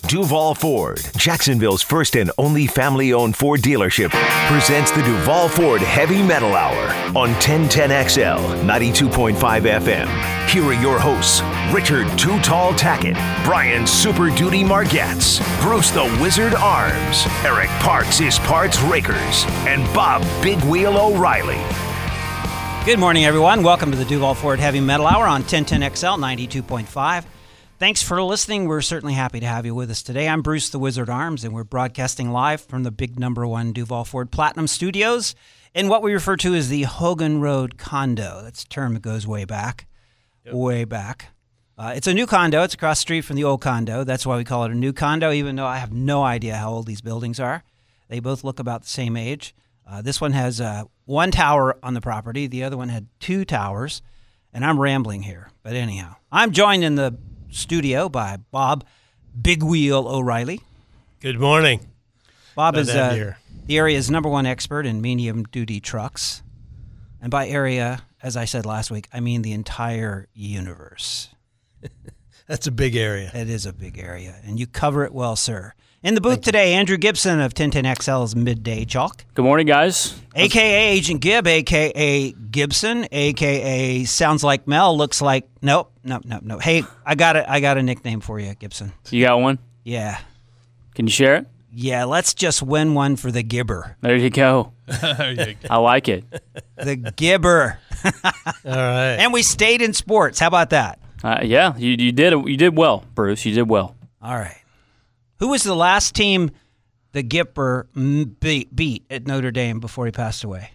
Duval Ford, Jacksonville's first and only family-owned Ford dealership, presents the Duval Ford Heavy Metal Hour on 1010XL, 92.5 FM. Here are your hosts, Richard Too Tall Tackett, Brian Super Duty Margetts, Bruce the Wizard Arms, Eric Parks is Parts Rakers, and Bob Big Wheel O'Reilly. Good morning, everyone. Welcome to the Duval Ford Heavy Metal Hour on 1010XL 92.5. Thanks for listening. We're certainly happy to have you with us today. I'm Bruce the Wizard Arms, and we're broadcasting live from the big #1 Duval Ford Platinum Studios in what we refer to as the Hogan Road condo. That's a term that goes way back, way back. It's a new condo. It's across the street from the old condo. That's why we call it a new condo, even though I have no idea how old these buildings are. They both look about the same age. This one has one tower on the property. The other one had two towers, and I'm rambling here. But anyhow, I'm joined in the studio by Bob Big Wheel O'Reilly. Good morning. Bob is the area's #1 expert in medium-duty trucks. And by area, as I said last week, I mean the entire universe. That's a big area. It is a big area, and you cover it well, sir. In the booth today, Andrew Gibson of 1010XL's Midday Chalk. Good morning, guys. A.K.A. Agent Gibb, A.K.A. Gibson, A.K.A. sounds like Mel, looks like... Nope. Hey, I got a nickname for you, Gibson. You got one? Yeah. Can you share it? Yeah, let's just win one for the Gibber. There you go. I like it. The Gibber. All right. And we stayed in sports. How about that? Yeah, you did well, Bruce. You did well. All right. Who was the last team the Gipper beat at Notre Dame before he passed away?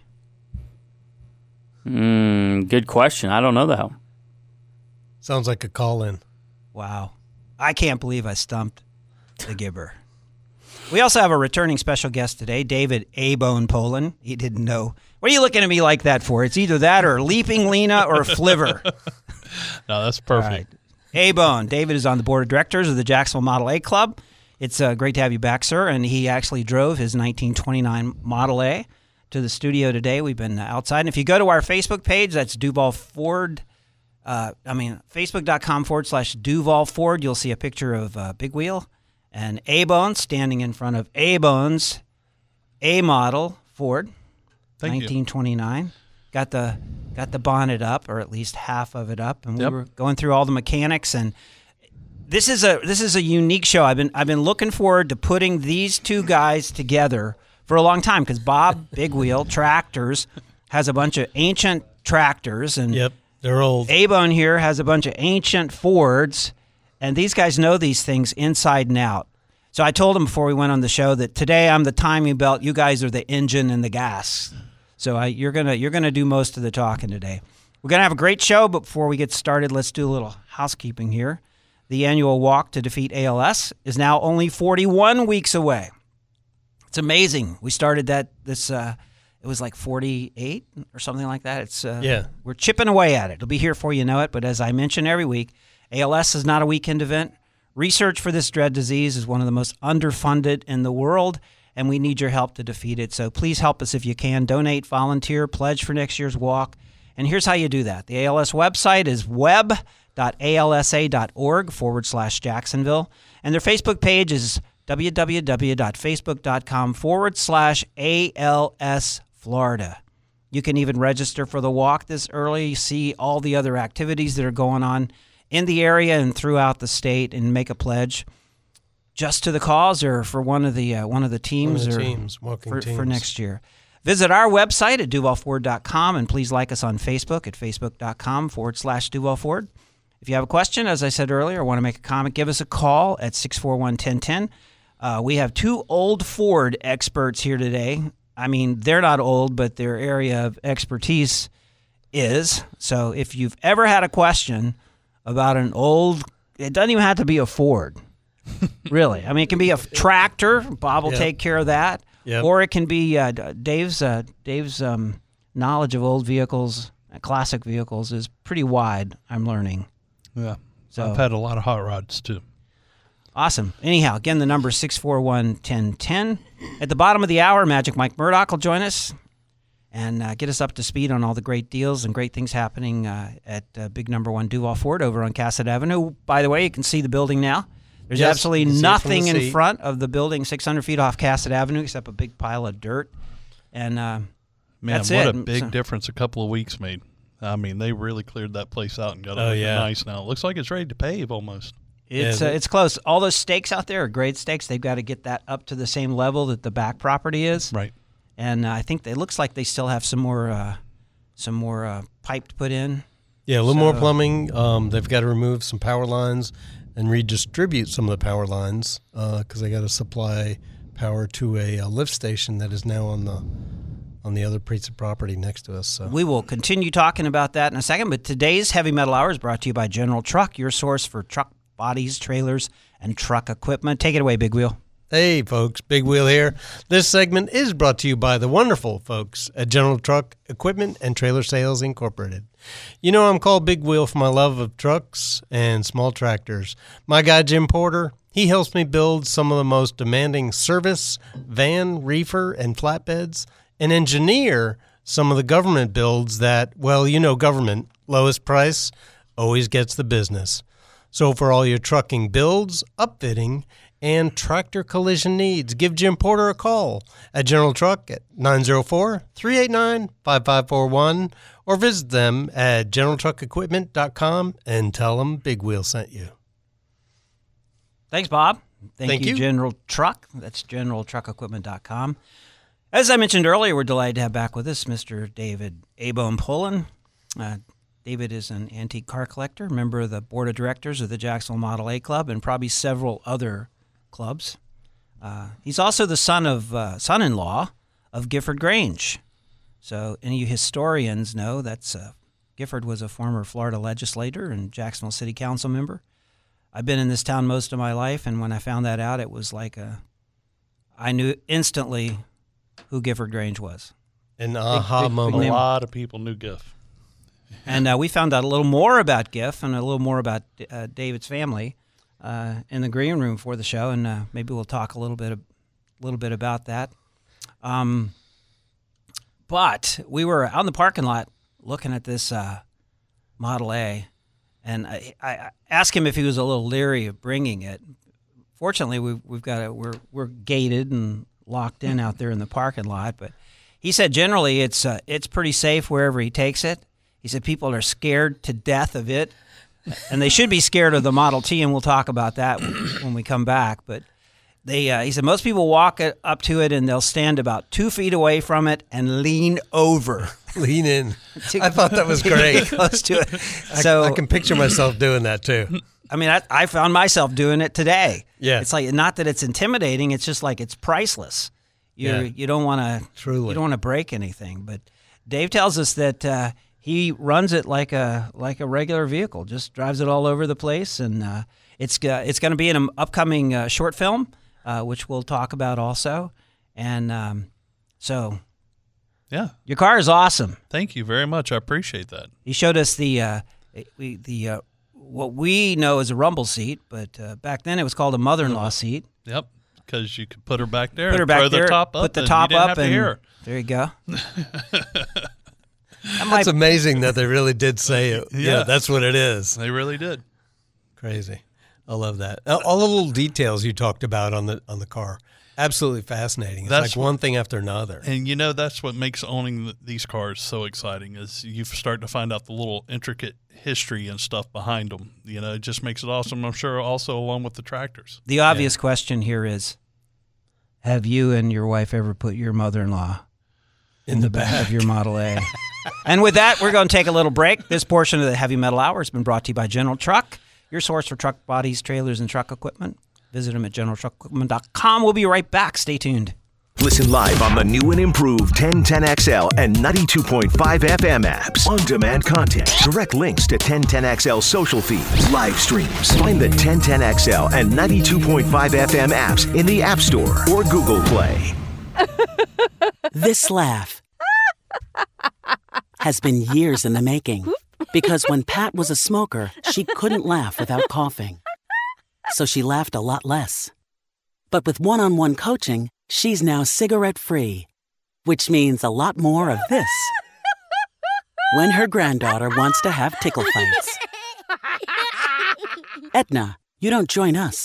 Good question. I don't know that. Sounds like a call-in. Wow. I can't believe I stumped the Gibber. We also have a returning special guest today, David A-Bone Poland. He didn't know. What are you looking at me like that for? It's either that or Leaping Lena or Flivver. No, that's perfect. Right. A-Bone. David is on the board of directors of the Jacksonville Model A Club. It's great to have you back, sir. And he actually drove his 1929 Model A to the studio today. We've been outside. And if you go to our Facebook page, that's Duval Ford. Facebook.com/Duval Ford. You'll see a picture of Big Wheel and A-Bone standing in front of A-Bone's A model Ford, 1929. Got the bonnet up, or at least half of it up, and we were going through all the mechanics. And this is a unique show. I've been looking forward to putting these two guys together for a long time because Bob Big Wheel Tractors has a bunch of ancient tractors, and they're old. A-Bone here has a bunch of ancient Fords, and these guys know these things inside and out. So I told him before we went on the show that today I'm the timing belt. You guys are the engine and the gas. So you're gonna do most of the talking today. We're gonna have a great show, but before we get started, let's do a little housekeeping here. The annual Walk to Defeat ALS is now only 41 weeks away. It's amazing. We started that it was like 48 or something like that. It's we're chipping away at it. It'll be here before you know it. But as I mention every week, ALS is not a weekend event. Research for this dread disease is one of the most underfunded in the world, and we need your help to defeat it. So please help us if you can. Donate, volunteer, pledge for next year's walk. And here's how you do that. The ALS website is web.alsa.org/Jacksonville. And their Facebook page is www.facebook.com/ALS Florida. You can even register for the walk this early, see all the other activities that are going on in the area and throughout the state, and make a pledge just to the cause or for one of the teams for next year. Visit our website at duvalford.com, and please like us on Facebook at facebook.com/DuvalFord. If you have a question, as I said earlier, or want to make a comment, give us a call at 641-1010. We have two old Ford experts here today. I mean, they're not old, but their area of expertise is. So if you've ever had a question about an old, it doesn't even have to be a Ford, really. I mean, it can be a tractor. Bob will take care of that. Or it can be Dave's knowledge of old vehicles, classic vehicles, is pretty wide, I'm learning. Yeah. So I've had a lot of hot rods, too. Awesome. Anyhow, again, the number is 641-1010. At the bottom of the hour, Magic Mike Murdoch will join us and get us up to speed on all the great deals and great things happening at big #1 Duval Ford over on Cassett Avenue. By the way, you can see the building now. There's Yes, absolutely you can see it from nothing the in seat. front of the building 600 feet off Cassett Avenue except a big pile of dirt. And Man, that's what it. a big So- difference a couple of weeks made. I mean, they really cleared that place out and got Oh, it yeah. nice now. It looks like it's ready to pave almost. It's close. All those stakes out there are grade stakes. They've got to get that up to the same level that the back property is. Right. And I think it looks like they still have some more pipe to put in. Yeah, a little more So- plumbing. They've got to remove some power lines and redistribute some of the power lines because they got to supply power to a lift station that is now on the other piece of property next to us. So We will continue talking about that in a second, but today's Heavy Metal Hour is brought to you by General Truck, your source for truck bodies, trailers, and truck equipment. Take it away, Big Wheel. Hey, folks, Big Wheel here. This segment is brought to you by the wonderful folks at General Truck Equipment and Trailer Sales Incorporated. You know I'm called Big Wheel for my love of trucks and small tractors. My guy, Jim Porter, he helps me build some of the most demanding service, van, reefer, and flatbeds, and engineer some of the government builds that, well, you know government, lowest price, always gets the business. So for all your trucking builds, upfitting, and tractor collision needs, give Jim Porter a call at General Truck at 904-389-5541 or visit them at generaltruckequipment.com and tell them Big Wheel sent you. Thanks, Bob. Thank you, you. General Truck. That's generaltruckequipment.com. As I mentioned earlier, we're delighted to have back with us Mr. David A-Bone Pullen. David is an antique car collector, member of the board of directors of the Jacksonville Model A Club, and probably several other clubs. He's also the son-in-law of Gifford Grange. So any of you historians know that's Gifford was a former Florida legislator and Jacksonville City Council member. I've been in this town most of my life, and when I found that out, it was like I knew instantly who Gifford Grange was. An aha big moment. A lot of people knew Giff. And we found out a little more about Giff and a little more about David's family in the green room for the show, and maybe we'll talk a little bit about that. But we were out in the parking lot looking at this Model A, and I asked him if he was a little leery of bringing it. Fortunately, we're gated and locked in out there in the parking lot, but he said generally it's pretty safe wherever he takes it. He said people are scared to death of it, and they should be scared of the Model T, and we'll talk about that when we come back. But he said most people walk up to it and they'll stand about 2 feet away from it and lean over. Lean in. I thought that was to get great. close to it. I can picture myself doing that too. I mean, I found myself doing it today. Yeah. It's like, not that it's intimidating, it's just like it's priceless. You don't want to Truly. you don't want to break anything. But Dave tells us that he runs it like a regular vehicle, just drives it all over the place, and it's going to be in an upcoming short film, which we'll talk about also. And so Yeah. your car is awesome. Thank you very much. I appreciate that. He showed us the what we know as a rumble seat, but back then it was called a mother-in-law seat. Yep. Because you could put her back there Put her and back throw there, the top up. put the and top you didn't up, have to and hear her. there you go. That's amazing that they really did say it. Yeah, that's what it is. They really did. Crazy. I love that. All the little details you talked about on the car, absolutely fascinating. It's That's like one thing after another. And that's what makes owning these cars so exciting is you start to find out the little intricate history and stuff behind them. It just makes it awesome. I'm sure also along with the tractors. The obvious question here is, have you and your wife ever put your mother-in-law in the back of your Model A? And with that, we're going to take a little break. This portion of the Heavy Metal Hour has been brought to you by General Truck, your source for truck bodies, trailers, and truck equipment. Visit them at generaltruckequipment.com. We'll be right back. Stay tuned. Listen live on the new and improved 1010XL and 92.5 FM apps. On-demand content, direct links to 1010XL social feeds, live streams. Find the 1010XL and 92.5 FM apps in the App Store or Google Play. This laugh has been years in the making. Because when Pat was a smoker, she couldn't laugh without coughing. So she laughed a lot less. But with one-on-one coaching, she's now cigarette-free, which means a lot more of this when her granddaughter wants to have tickle fights. Etna, you don't join us,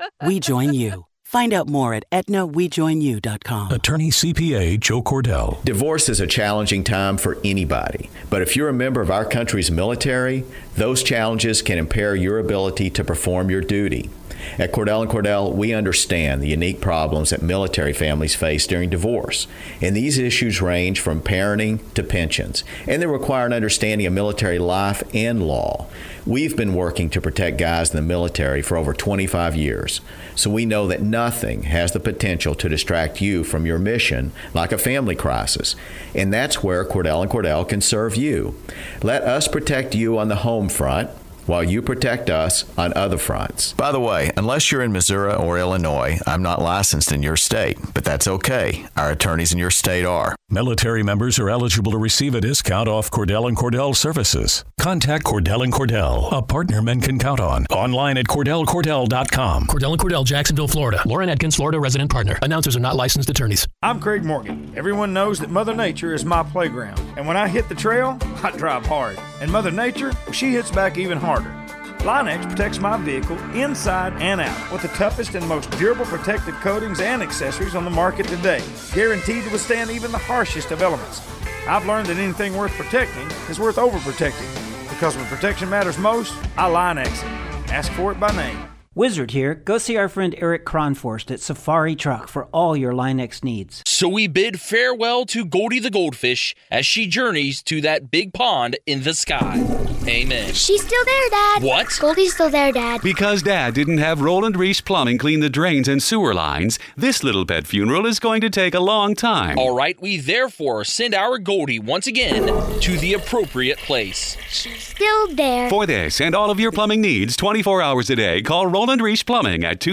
We join you. Find out more at EtnaWeJoinYou.com. Attorney CPA Joe Cordell. Divorce is a challenging time for anybody, but if you're a member of our country's military, those challenges can impair your ability to perform your duty. At Cordell & Cordell, we understand the unique problems that military families face during divorce, and these issues range from parenting to pensions, and they require an understanding of military life and law. We've been working to protect guys in the military for over 25 years, so we know that nothing has the potential to distract you from your mission like a family crisis, and that's where Cordell & Cordell can serve you. Let us protect you on the home front, while you protect us on other fronts. By the way, unless you're in Missouri or Illinois, I'm not licensed in your state, but that's okay. Our attorneys in your state are. Military members are eligible to receive a discount off Cordell & Cordell services. Contact Cordell & Cordell, a partner men can count on. Online at CordellCordell.com. Cordell & Cordell, Jacksonville, Florida. Lauren Atkins, Florida resident partner. Announcers are not licensed attorneys. I'm Craig Morgan. Everyone knows that Mother Nature is my playground. And when I hit the trail, I drive hard. And Mother Nature, she hits back even harder. Line-X protects my vehicle inside and out with the toughest and most durable protective coatings and accessories on the market today, guaranteed to withstand even the harshest of elements. I've learned that anything worth protecting is worth overprotecting, because when protection matters most, I Line-X it. Ask for it by name. Wizard here. Go see our friend Eric Kronforst at Safari Truck for all your Line-X needs. So we bid farewell to Goldie the goldfish as she journeys to that big pond in the sky. Amen. She's still there, Dad. What? Goldie's still there, Dad. Because Dad didn't have Roland Reese Plumbing clean the drains and sewer lines, this little pet funeral is going to take a long time. All right, we therefore send our Goldie once again to the appropriate place. She's still there. For this and all of your plumbing needs, 24 hours a day, call Roland Reese Plumbing at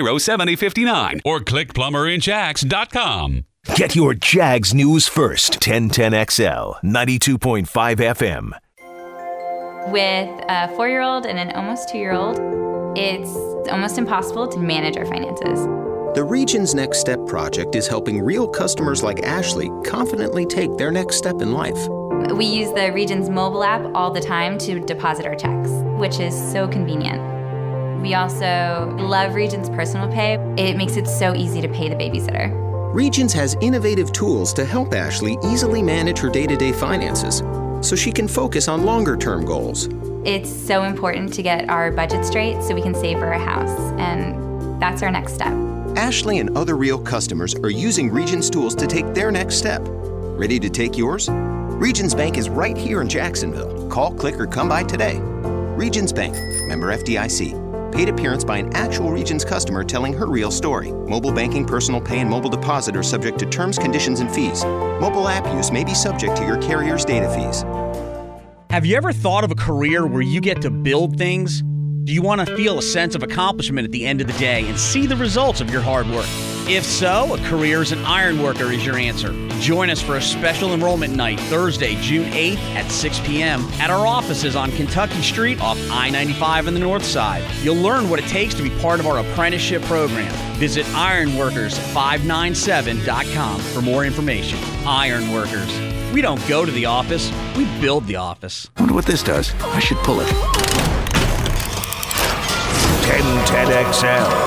260-7059 or click plumberinjacks.com. Get your Jags news first. 1010XL, 92.5 FM. With a 4-year-old and an almost 2-year-old, it's almost impossible to manage our finances. The Regions Next Step project is helping real customers like Ashley confidently take their next step in life. We use the Regions mobile app all the time to deposit our checks, which is so convenient. We also love Regions Personal Pay. It makes it so easy to pay the babysitter. Regions has innovative tools to help Ashley easily manage her day-to-day finances so she can focus on longer-term goals. It's so important to get our budget straight so we can save for a house, and that's our next step. Ashley and other real customers are using Regions tools to take their next step. Ready to take yours? Regions Bank is right here in Jacksonville. Call, click, or come by today. Regions Bank, member FDIC. Paid appearance by an actual Regions customer telling her real story. Mobile banking, personal pay, and mobile deposit are subject to terms, conditions, and fees. Mobile app use may be subject to your carrier's data fees. Have you ever thought of a career where you get to build things? Do you want to feel a sense of accomplishment at the end of the day and see the results of your hard work? If so, a career as an ironworker is your answer. Join us for a special enrollment night Thursday, June 8th at 6 p.m. at our offices on Kentucky Street off I-95 on the north side. You'll learn what it takes to be part of our apprenticeship program. Visit ironworkers597.com for more information. Ironworkers. We don't go to the office, we build the office. I wonder what this does. I should pull it. 1010XL,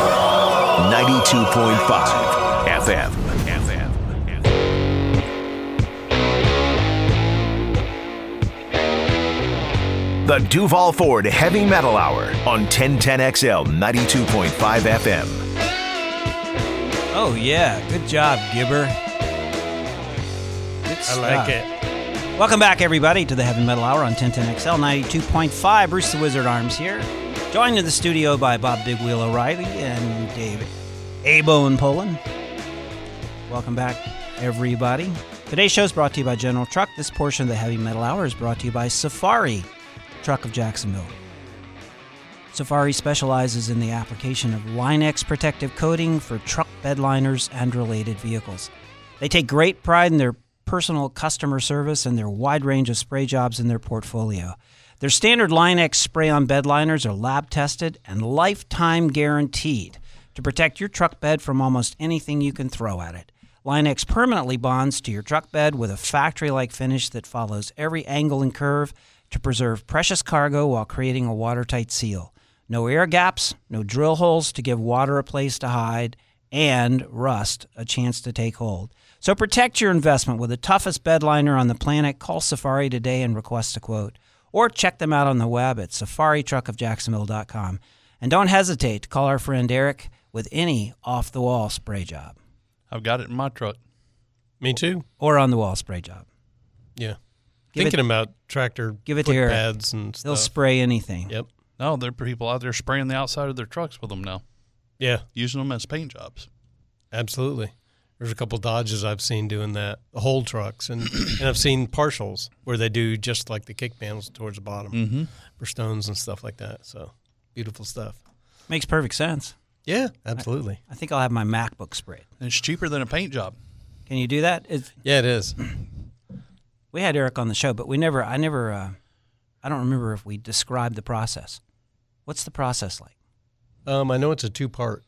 92.5 FM. The Duval Ford Heavy Metal Hour on 1010XL 92.5 FM. Oh, yeah. Good job, Gibber. Good stuff. I like it. Welcome back, everybody, to the Heavy Metal Hour on 1010XL 92.5. Bruce the Wizard Arms here. Joined in the studio by Bob Big Wheel O'Reilly and David A-Bone Poland. Welcome back, everybody. Today's show is brought to you by General Truck. This portion of the Heavy Metal Hour is brought to you by Safari Truck of Jacksonville. Safari specializes in the application of Line-X protective coating for truck bed liners and related vehicles. They take great pride in their personal customer service and their wide range of spray jobs in their portfolio. Their standard Line-X spray-on bed liners are lab-tested and lifetime guaranteed to protect your truck bed from almost anything you can throw at it. Line-X permanently bonds to your truck bed with a factory-like finish that follows every angle and curve to preserve precious cargo while creating a watertight seal. No air gaps, no drill holes to give water a place to hide, and rust a chance to take hold. So protect your investment with the toughest bed liner on the planet. Call Safari today and request a quote. Or check them out on the web at safaritruckofjacksonville.com. And don't hesitate to call our friend Eric with any off-the-wall spray job. I've got it in my truck. Me too. Or on-the-wall spray job. Yeah. Thinking about tractor foot to pads and stuff. They'll spray anything. Yep. No, there are people out there spraying the outside of their trucks with them now. Yeah. Using them as paint jobs. Absolutely. There's a couple Dodges I've seen doing that, the whole trucks, and I've seen partials where they do just like the kick panels towards the bottom for stones and stuff like that. So beautiful stuff. Makes perfect sense. Yeah, absolutely. I think I'll have my MacBook sprayed. And it's cheaper than a paint job. Can you do that? Yeah, it is. We had Eric on the show, but I don't remember if we described the process. What's the process like? I know it's a 2-part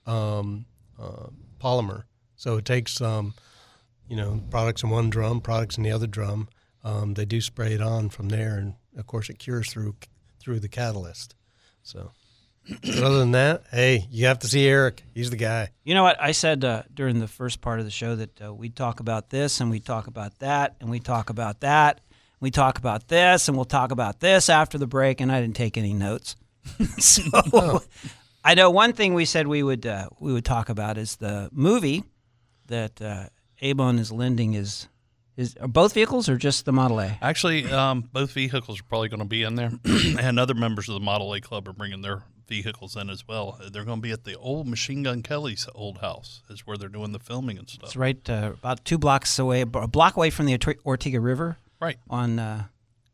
polymer. So it takes, products in one drum, products in the other drum. They do spray it on from there, and of course it cures through the catalyst. So, but other than that, hey, you have to see Eric. He's the guy. You know what I said during the first part of the show that we'd talk about this, and we'd talk about that, and we'd talk about that, and we'd talk about this, and we'll talk about this after the break. And I didn't take any notes. So I know one thing we said we would talk about is the movie that Avon is lending are both vehicles or just the Model A? Actually, both vehicles are probably going to be in there, and other members of the Model A Club are bringing their vehicles in as well. They're going to be at the old Machine Gun Kelly's old house, is where they're doing the filming and stuff. It's right about 2 blocks away, a block away from the Ortega River. Right. On.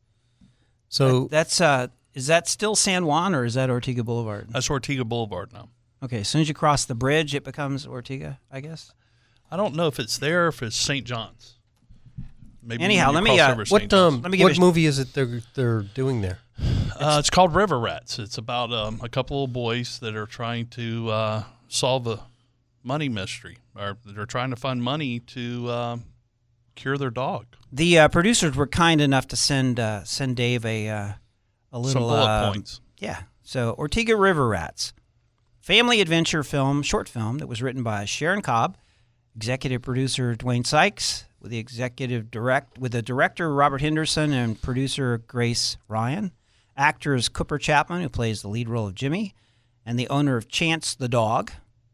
So that's is that still San Juan or is that Ortega Boulevard? That's Ortega Boulevard now. Okay, as soon as you cross the bridge, it becomes Ortega, I guess. I don't know if it's there or if it's St. John's. Maybe anyhow, let me. What movie is it they're doing there? It's called River Rats. It's about a couple of boys that are trying to solve a money mystery, or they're trying to find money to cure their dog. The producers were kind enough to send Dave a little some bullet points. Yeah. So Ortega River Rats, family adventure short film that was written by Sharon Cobb, executive producer Dwayne Sykes, with the director Robert Henderson and producer Grace Ryan. Actors Cooper Chapman, who plays the lead role of Jimmy, and the owner of Chance the dog.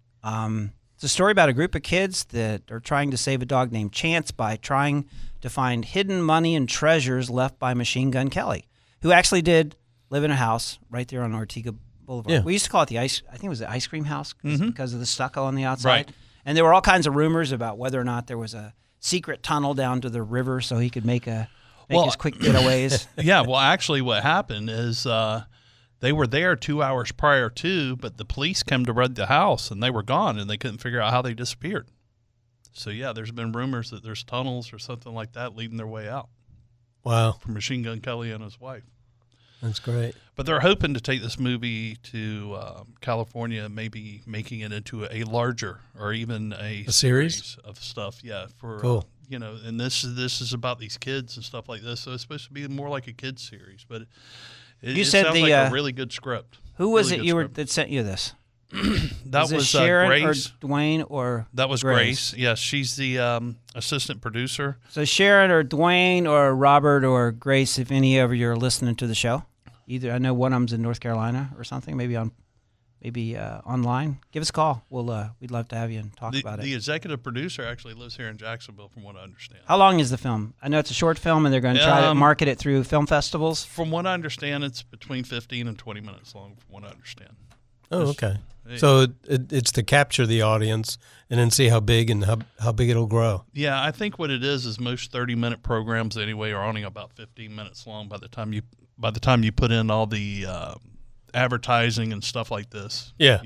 It's a story about a group of kids that are trying to save a dog named Chance by trying to find hidden money and treasures left by Machine Gun Kelly, who actually did live in a house right there on Ortega Boulevard. Yeah. We used to call it I think it was the ice cream house because of the stucco on the outside. Right. And there were all kinds of rumors about whether or not there was a secret tunnel down to the river so he could make his quick getaways. Yeah, well, actually what happened is they were there 2 hours prior to, but the police came to raid the house, and they were gone, and they couldn't figure out how they disappeared. So, yeah, there's been rumors that there's tunnels or something like that leading their way out. Wow. From Machine Gun Kelly and his wife. That's great. But they're hoping to take this movie to California, maybe making it into a larger or even a series of stuff. Yeah, for cool. And this is about these kids and stuff like this. So it's supposed to be more like a kids series, but it sounds like a really good script. Who was it that sent you this? That was Sharon Grace or Dwayne or that was Grace. Yes, she's the assistant producer. So Sharon or Dwayne or Robert or Grace, if any of you are listening to the show, either I know one of them's in North Carolina or something, maybe online. Give us a call. We'd love to have you and talk about it. The executive producer actually lives here in Jacksonville, from what I understand. How long is the film? I know it's a short film, and they're going to try to market it through film festivals. From what I understand, it's between 15 and 20 minutes long. From what I understand. Oh, okay. So it's to capture the audience and then see how big it'll grow. Yeah, I think what it is most 30-minute programs anyway are only about 15 minutes long by the time you put in all the advertising and stuff like this. Yeah.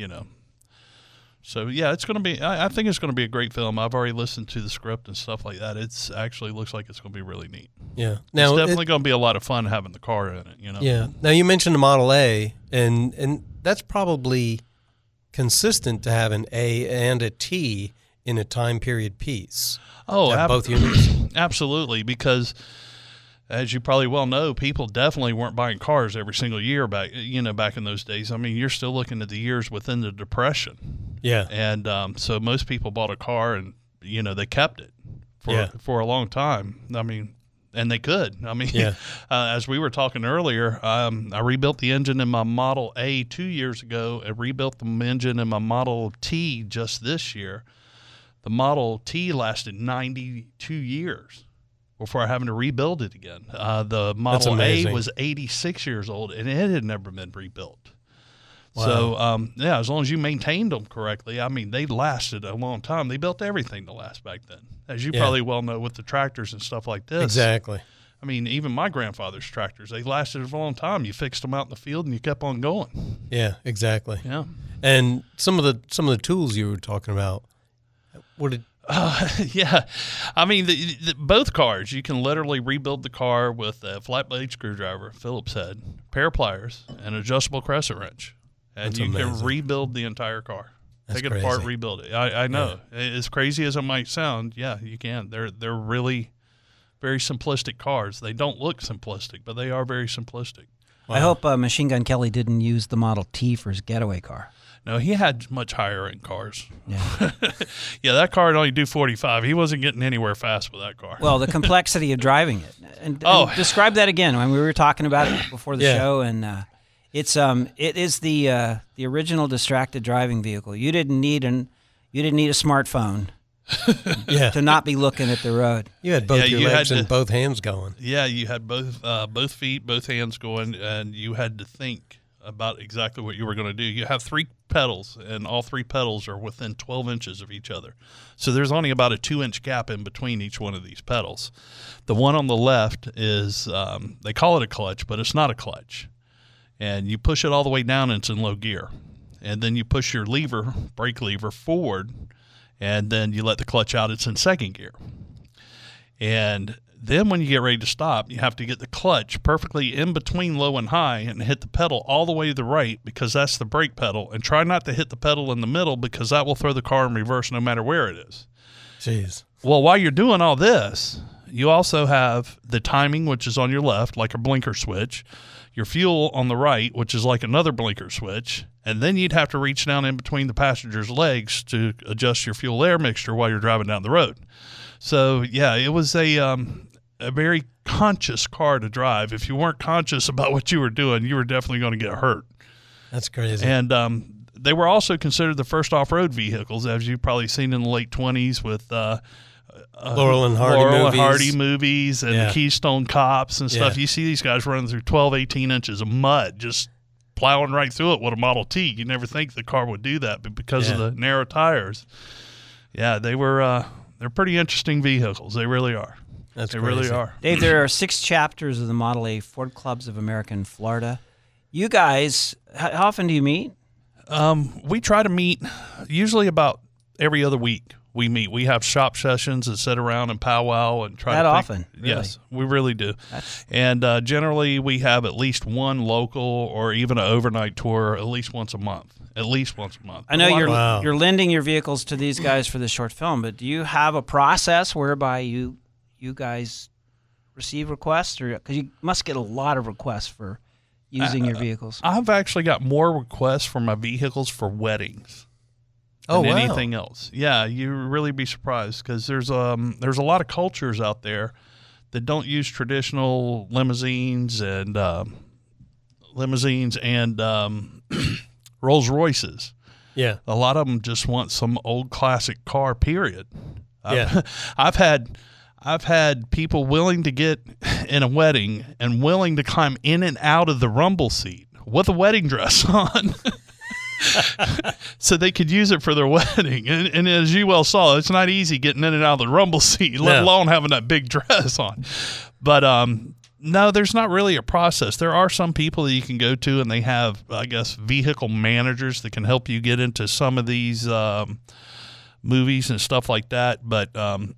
So yeah, it's going to be. I think it's going to be a great film. I've already listened to the script and stuff like that. It's actually looks like it's going to be really neat. Yeah. Now it's definitely going to be a lot of fun having the car in it. Yeah. Now you mentioned the Model A, and that's probably consistent to have an A and a T in a time period piece. Oh, both units. Absolutely, because as you probably well know, people definitely weren't buying cars every single year back in those days. I mean, you're still looking at the years within the Depression. Yeah. And so most people bought a car and, they kept it for a long time. I mean, and they could. I mean, as we were talking earlier, I rebuilt the engine in my Model A 2 years ago. I rebuilt the engine in my Model T just this year. The Model T lasted 92 years before having to rebuild it again. The Model A was 86 years old, and it had never been rebuilt. Wow. So, as long as you maintained them correctly, I mean, they lasted a long time. They built everything to last back then, as you probably well know with the tractors and stuff like this. Exactly. I mean, even my grandfather's tractors, they lasted a long time. You fixed them out in the field, and you kept on going. Yeah, exactly. Yeah. And some of the tools you were talking about, what did... Yeah. I mean, both cars, you can literally rebuild the car with a flat blade screwdriver, Phillips head, pair of pliers, and adjustable crescent wrench. And you can rebuild the entire car. Take it apart, rebuild it. I know. Yeah. As crazy as it might sound, yeah, you can. They're really very simplistic cars. They don't look simplistic, but they are very simplistic. Wow. I hope Machine Gun Kelly didn't use the Model T for his getaway car. No, he had much higher end cars. Yeah, yeah, that car would only do 45. He wasn't getting anywhere fast with that car. Well, the complexity of driving it. And describe that again. When we were talking about it before the show, and it is the original distracted driving vehicle. You didn't need a smartphone. To not be looking at the road. You had both your legs and both hands going. Yeah, you had both feet, both hands going, and you had to think about exactly what you were going to do. You have 3 pedals, and all 3 pedals are within 12 inches of each other. So there's only about a 2-inch gap in between each one of these pedals. The one on the left is, they call it a clutch, but it's not a clutch. And you push it all the way down, and it's in low gear. And then you push your brake lever forward, and then you let the clutch out, it's in second gear. And then when you get ready to stop, you have to get the clutch perfectly in between low and high and hit the pedal all the way to the right, because that's the brake pedal. And try not to hit the pedal in the middle, because that will throw the car in reverse no matter where it is. Jeez. Well, while you're doing all this, you also have the timing, which is on your left, like a blinker switch. Your fuel on the right, which is like another blinker switch. And then you'd have to reach down in between the passenger's legs to adjust your fuel-air mixture while you're driving down the road. So, yeah, it was a very conscious car to drive. If you weren't conscious about what you were doing, you were definitely going to get hurt. That's crazy. And they were also considered the first off-road vehicles, as you've probably seen in the late 20s with Laurel and Hardy movies and the Keystone Cops and stuff. You see these guys running through 12, 18 inches of mud, just plowing right through it with a Model T. You never think the car would do that, but because of the narrow tires, they're pretty interesting vehicles. They really are. They really are. Dave, there are 6 chapters of the Model A Ford Clubs of America in Florida. You guys, how often do you meet? We try to meet usually about every other week. We meet. We have shop sessions and sit around and powwow and try. That often? Really? Yes, we really do. And generally, we have at least one local or even an overnight tour at least once a month. I know you're lending your vehicles to these guys for this short film, but do you have a process whereby you guys receive requests, or because you must get a lot of requests for using your vehicles? I've actually got more requests for my vehicles for weddings than anything else. Yeah, you really be surprised, because there's a lot of cultures out there that don't use traditional limousines and Rolls Royces. Yeah, a lot of them just want some old classic car. Period. Yeah, I've had people willing to get in a wedding and willing to climb in and out of the rumble seat with a wedding dress on. So they could use it for their wedding. And as you well saw, it's not easy getting in and out of the rumble seat, let alone having that big dress on. But no, there's not really a process. There are some people that you can go to, and they have, I guess, vehicle managers that can help you get into some of these movies and stuff like that. But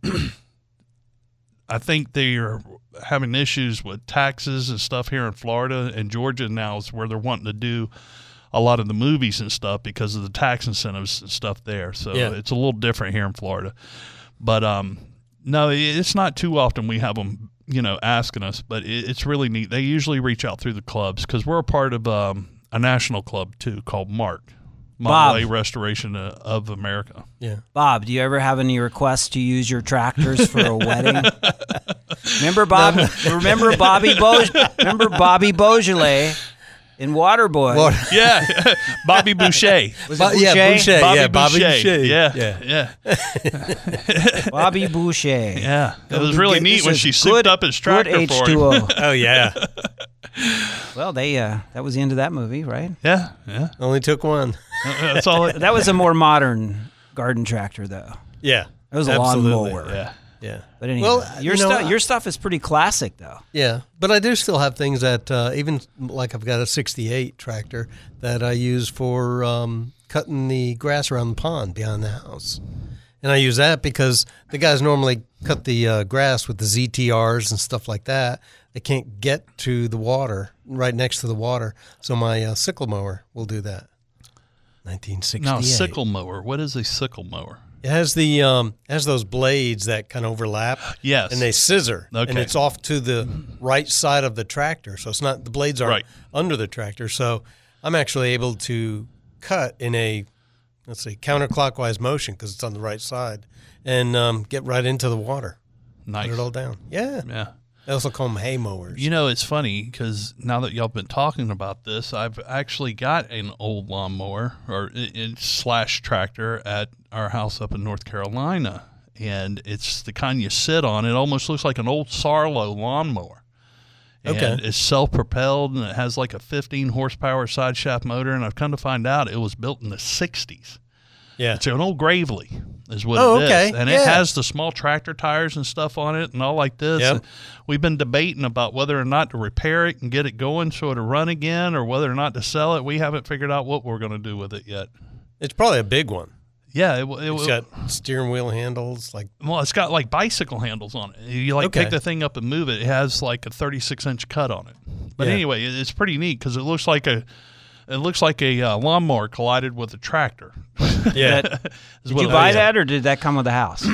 I think they are having issues with taxes and stuff here in Florida, and Georgia now is where they're wanting to do a lot of the movies and stuff because of the tax incentives and stuff there. So it's a little different here in Florida. But no, it's not too often we have them asking us, but it's really neat. They usually reach out through the clubs because we're a part of a national club too called MARC, Model A Restoration of America. Yeah. Bob, do you ever have any requests to use your tractors for a wedding? Remember Bob? Remember Bobby Beaujolais in Waterboy? Yeah, Bobby Boucher. Was it Boucher? Yeah, Boucher. Bobby Boucher. Yeah. Bobby Boucher. Yeah, it was really neat when she souped up his tractor good for him. H2O. Oh yeah. Well, that was the end of that movie, right? Yeah. Only took one. That's all. That was a more modern garden tractor, though. Yeah. It was a lawnmower. Yeah. Yeah. But anyway, your stuff is pretty classic, though. Yeah, but I do still have things that even like I've got a '68 tractor that I use for cutting the grass around the pond behind the house, and I use that because the guys normally cut the grass with the ZTRs and stuff like that. They can't get to the water right next to the water, so my sickle mower will do that. 1968. Now, sickle mower. What is a sickle mower? It has has those blades that kind of overlap. Yes. And they scissor. Okay. And it's off to the right side of the tractor. So it's not, the blades aren't under the tractor. So I'm actually able to cut in a, counterclockwise motion because it's on the right side and get right into the water. Nice. Put it all down. Yeah. Yeah. They also call them hay mowers. It's funny because now that y'all been talking about this, I've actually got an old lawnmower / tractor at our house up in North Carolina, and it's the kind you sit on. It almost looks like an old Sarlo lawnmower. And it's self-propelled, and it has like a 15 horsepower side shaft motor, and I've come to find out it was built in the 60s. Yeah. It's an old Gravely is what it is. And it has the small tractor tires and stuff on it and all like this. Yep. We've been debating about whether or not to repair it and get it going so it'll run again or whether or not to sell it. We haven't figured out what we're going to do with it yet. It's probably a big one. Yeah. It's got steering wheel handles. It's got like bicycle handles on it. You pick the thing up and move it. It has like a 36-inch cut on it. But anyway, it's pretty neat because it looks like a lawnmower collided with a tractor. Yeah. Did you buy that, or did that come with the house?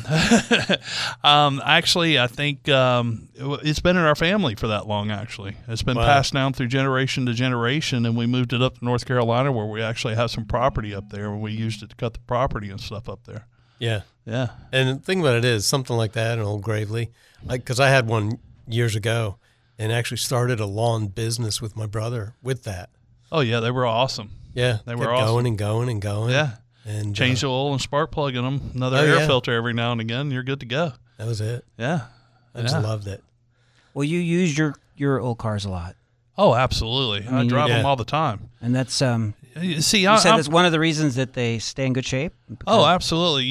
Actually, I think it's been in our family for that long, actually. It's been passed down through generation to generation, and we moved it up to North Carolina where we actually have some property up there, and we used it to cut the property and stuff up there. Yeah. Yeah. And the thing about it is, something like that, an old Gravely, because I had one years ago and actually started a lawn business with my brother with that. Oh, yeah, they were awesome. Yeah, they were awesome. Going and going and going. Yeah. And change the oil and spark plug in them. Another air filter every now and again. You're good to go. That was it. Yeah. I just loved it. Well, you use your old cars a lot. Oh, absolutely. I drive them all the time. And that's you said that's one of the reasons that they stay in good shape? Oh, absolutely.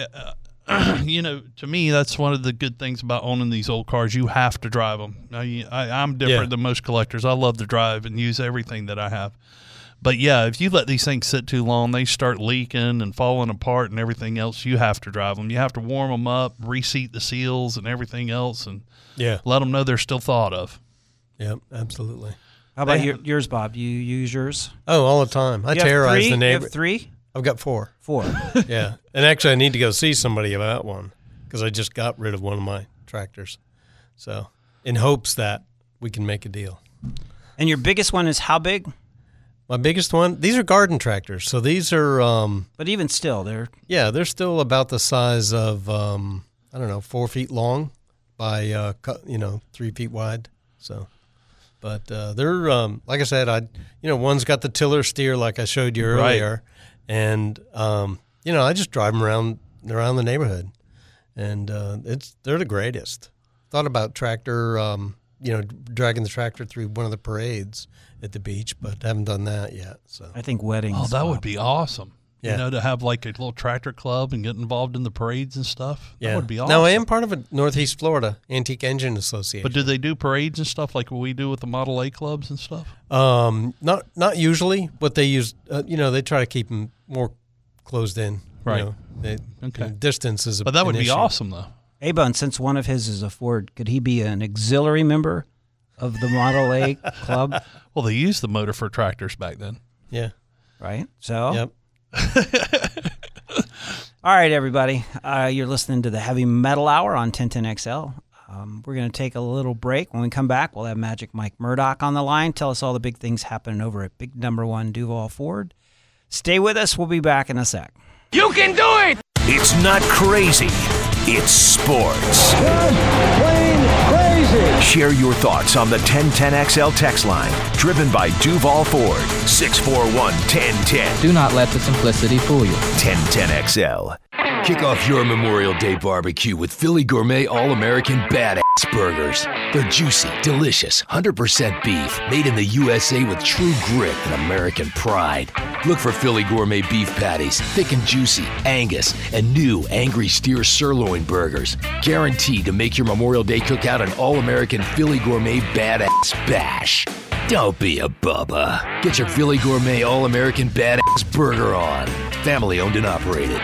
To me, that's one of the good things about owning these old cars. You have to drive them. I'm different than most collectors. I love to drive and use everything that I have. But, yeah, if you let these things sit too long, they start leaking and falling apart and everything else. You have to drive them. You have to warm them up, reseat the seals and everything else, and let them know they're still thought of. Yep, absolutely. How about yours, Bob? Do you use yours? Oh, all the time. I terrorize the neighbor. You have 3? I've got 4. 4. Yeah. And actually, I need to go see somebody about one because I just got rid of one of my tractors. So, in hopes that we can make a deal. And your biggest one is how big? My biggest one, these are garden tractors. So these are... but even still, they're still about the size of, 4 feet long by, 3 feet wide. So, but they're, like I said, one's got the tiller steer like I showed you earlier. Right. And, I just drive them around the neighborhood. And they're the greatest. Thought about tractor, dragging the tractor through one of the parades at the beach, but haven't done that yet. So I think weddings. Oh, that would be awesome. Yeah. To have like a little tractor club and get involved in the parades and stuff. Yeah. That would be awesome. Now, I am part of a Northeast Florida Antique Engine Association. But do they do parades and stuff like what we do with the Model A clubs and stuff? Not usually. What they use, they try to keep them more closed in. Right. Distance is But that would an be issue. awesome, though. Abon, since one of his is a Ford, could he be an auxiliary member of the Model A club? Well, they used the motor for tractors back then. Yeah. Right? So? Yep. All right, everybody. You're listening to the Heavy Metal Hour on 1010XL. We're going to take a little break. When we come back, we'll have Magic Mike Murdoch on the line. Tell us all the big things happening over at Big Number 1 Duval Ford. Stay with us. We'll be back in a sec. You can do it! It's not crazy. It's sports. Plain crazy. Share your thoughts on the 1010XL text line, driven by Duval Ford, 641-1010. Do not let the simplicity fool you. 1010XL. Kick off your Memorial Day barbecue with Philly Gourmet All-American Badass Burgers. They're juicy, delicious, 100% beef, made in the USA with true grit and American pride. Look for Philly Gourmet beef patties, thick and juicy, Angus, and new Angry Steer Sirloin Burgers. Guaranteed to make your Memorial Day cookout an All-American Philly Gourmet Badass Bash. Don't be a bubba. Get your Philly Gourmet All-American Badass Burger on. Family owned and operated.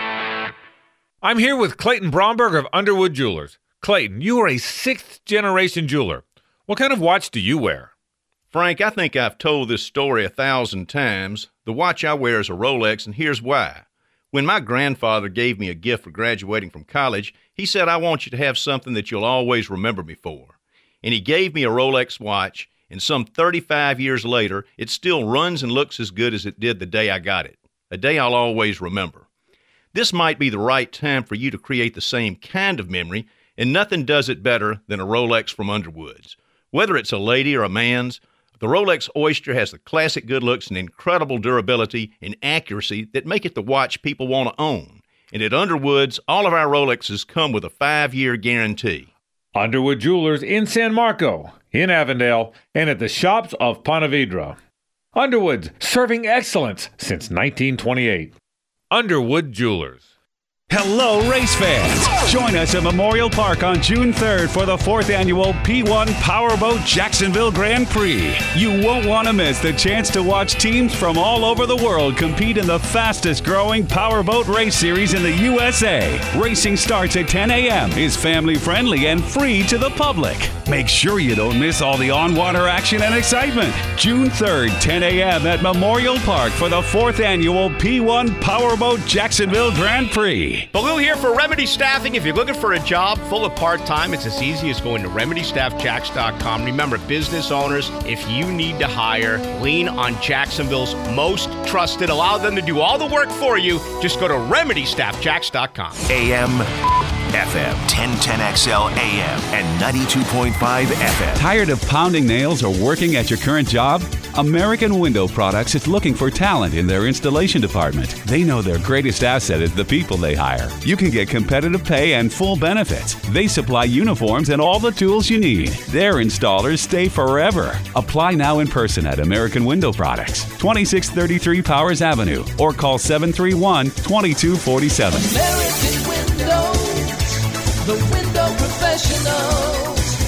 I'm here with Clayton Bromberg of Underwood Jewelers. Clayton, you are a 6th-generation jeweler. What kind of watch do you wear? Frank, I think I've told this story 1,000 times. The watch I wear is a Rolex, and here's why. When my grandfather gave me a gift for graduating from college, he said, I want you to have something that you'll always remember me for. And he gave me a Rolex watch, and some 35 years later, it still runs and looks as good as it did the day I got it. A day I'll always remember. This might be the right time for you to create the same kind of memory, and nothing does it better than a Rolex from Underwoods. Whether it's a lady or a man's, the Rolex Oyster has the classic good looks and incredible durability and accuracy that make it the watch people want to own. And at Underwoods, all of our Rolexes come with a 5-year guarantee. Underwood Jewelers in San Marco, in Avondale, and at the shops of Ponte Vedra. Underwood's, serving excellence since 1928. Underwood Jewelers. Hello, race fans. Join us at Memorial Park on June 3rd for the 4th annual P1 Powerboat Jacksonville Grand Prix. You won't want to miss the chance to watch teams from all over the world compete in the fastest growing powerboat race series in the USA. Racing starts at 10 a.m., is family friendly and free to the public. Make sure you don't miss all the on-water action and excitement. June 3rd, 10 a.m. at Memorial Park for the 4th annual P1 Powerboat Jacksonville Grand Prix. Baloo here for Remedy Staffing. If you're looking for a job full of part-time, it's as easy as going to RemedyStaffJax.com. Remember, business owners, if you need to hire, lean on Jacksonville's most trusted. Allow them to do all the work for you. Just go to RemedyStaffJax.com. AM, FM, 1010XL AM, and 92.5 FM. Tired of pounding nails or working at your current job? American Window Products is looking for talent in their installation department. They know their greatest asset is the people they hire. You can get competitive pay and full benefits. They supply uniforms and all the tools you need. Their installers stay forever. Apply now in person at American Window Products, 2633 Powers Avenue, or call 731-2247. American Windows, the window professionals.